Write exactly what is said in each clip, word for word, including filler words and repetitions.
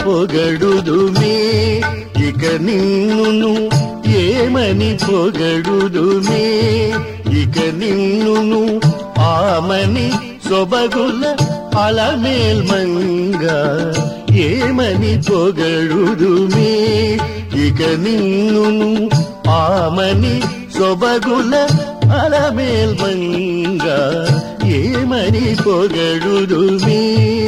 పొగడుదుమే ఇక నిన్నును ఏమని పొగడుదుమే ఇక నిన్నును ఆమని సొబగుల అలమేల్మంగా ఏమని పొగడుదుమే ఇక నిన్నును ఆమని సొబగుల అలమేల్మంగా ఏమని పొగడుదుమే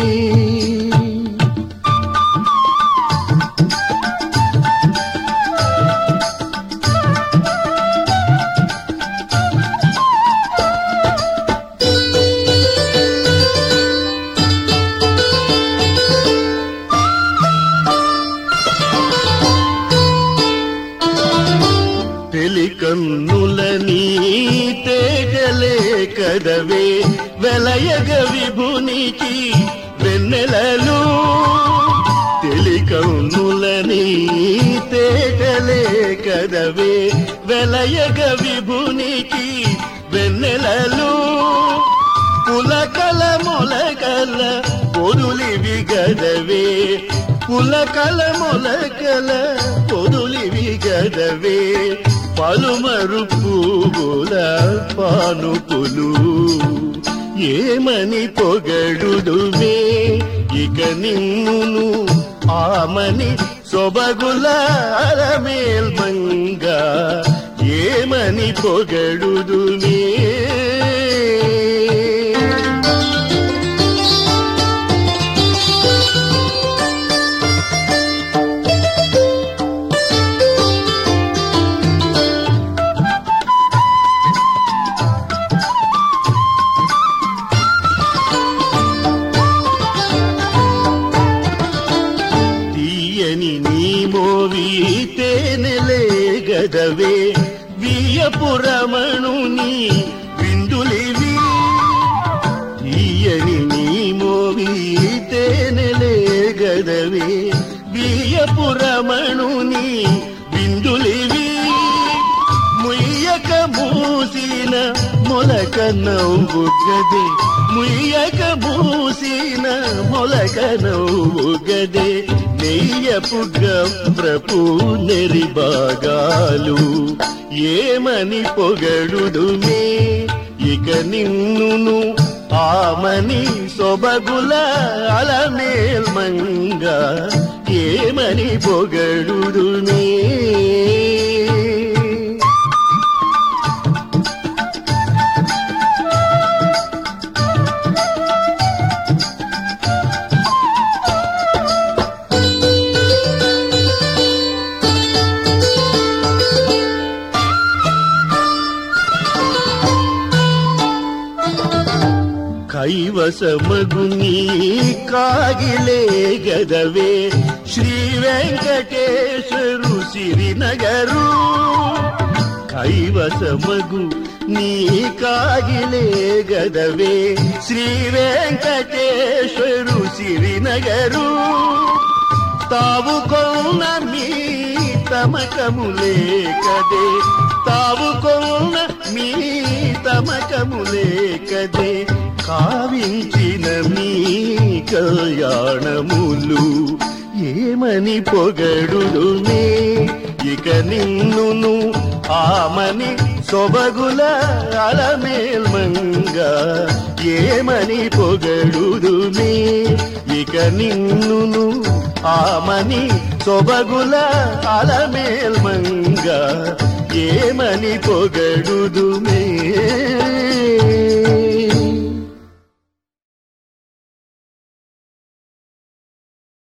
తెలికన్నుల నీ తేజలే కదవే వెలయగ విభునికి వెన్నెలలు తెలికన్నుల నీ తేజలే కదవే వెలయగ విభునికి వెన్నెలలు పులకల మొలకల పొదులివి గదవే పులకల మొలకల పొదులివి గదవే పలుమరు పువ్వుల పానుపులు ఏమని పొగడుదువే ఇక నిన్నును ఆమని సొబగుల అలమేల్మంగా ఏమని పొగడుదువే తేనెలే గదవే వియపురమణుని విందులివి ఈయని నీ మోవి తేనెలే గదవే వియపురమణుని విందులివి ముయ్యక మూసిన మొలక నవ్వు గదే ముయ్యక మూసిన మొలక నవ్వు గదే నెయ్యపు గంప్రపు నెరిబాగాలు ఏమని పొగడుదుమే ఇక నిన్నును ఆమని సొబగుల అలమేల్మంగా ఏమని పొగడుదుమే కైవసమగుని కాగిలే గదవే శ్రీ వెంకటేశ్వరు సిరినగరు కైవసమగు నీ కాగిలే గదవే శ్రీ వెంకటేశ్వరు సిరినగరు తావు కొన్న మీ తమకములే కదే తావు కొన్న మీ తమకములే కదే కావించిన మీ కళ్యాణములు ఏమని పొగడుదునే ఇక నిన్నును ఆమని సొబగుల అలమేల్మంగా ఏమని పొగడుదునే ఇక నిన్నును ఆమని సొబగుల అలమేల్మంగా ఏమని పొగడుదునే